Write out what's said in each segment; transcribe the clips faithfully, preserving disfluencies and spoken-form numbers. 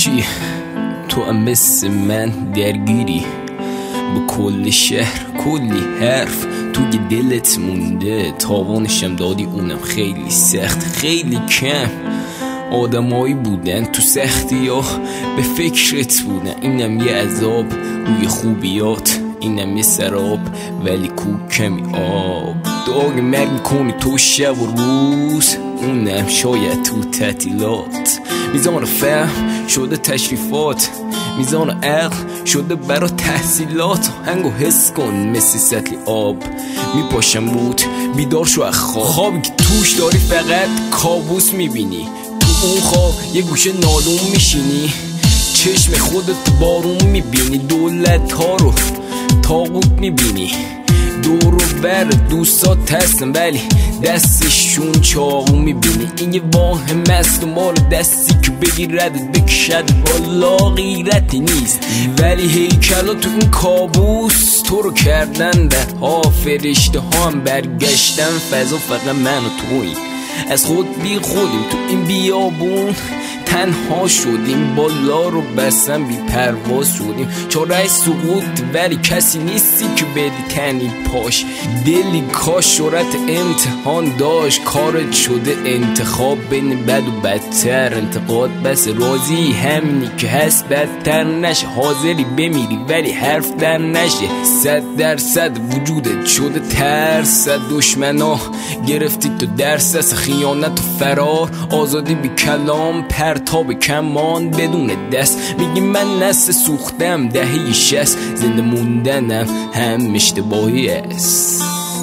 کی تو هم مثل من درگیری به کل شهر کلی حرف توی دلت مونده، تاوانشم دادی اونم خیلی سخت خیلی کم. آدمایی بودن تو سختی ها به فکرت بودن، اینم یه عذاب روی خوبیات، اینم یه سراب ولی کو کمی آب. داگ مرگ میکنی تو شب و روز، اونم شاید تو تعطیلات. میزان فهم شده تشریفات، میزان عقل شده برا تحصیلات. هنگو حس کن مثل سطل آب، میپاشم رود بیدار شو از خواب. خوابی که توش داری فقط کابوس میبینی، تو اون خواب یه گوشه نالون میشینی، چشم خودت بارون میبینی، دولت ها رو تاغوت میبینی، دور و بر دوستات هستن ولی دستشون چاقو میبینی. این یه واهم است و مال دستی که بگیرد بکشد، والا غیرتی نیست ولی هیکلا تو این کابوس تو رو کردن ده ها. فرشته ها هم برگشتن، فضا فقط من و تویی، از خود بی خودیم تو این بیابون تنها شدیم، بالا رو بسن بی پرواز شدیم. چاره سقوط ولی کسی نیستی که بدی تنی پاش، دلی کاش شورت امتحان داشت، کارت شده انتخاب بین بد و بدتر. انتقاد بس راضی همینی که هست بدتر نشه، حاضری بمیری ولی حرف در نشه. صد درصد وجودت شده ترس، صد دشمنا گرفتی تو درس از خیانت و فرار، آزادی بی کلام پرتاب کمان بدون دست. میگی من نسل سوختم دهه شست، زنده موندنم هم اشتباهی است.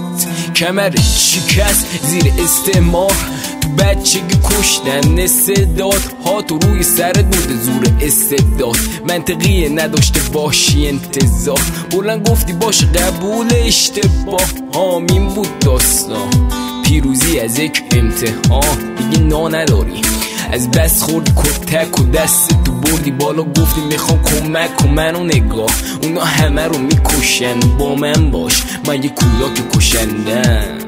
کمر شکست زیر استعمار، تو بچگی کشتن استعداد ها، تو روی سرت بوده زور استبداد. منطقیه نداشته باشی انتظار، بلند گفتی باشه قبول اشتباه همین بود داستان. پیروزی از یک امتحان دیگه نا نداری، از بس خوردی کتک و دست تو بردی بالا، گفتی میخوام کمک کن منو نگاه. اونا همه رو میکشن با من باش، من یه کولاک کشندم.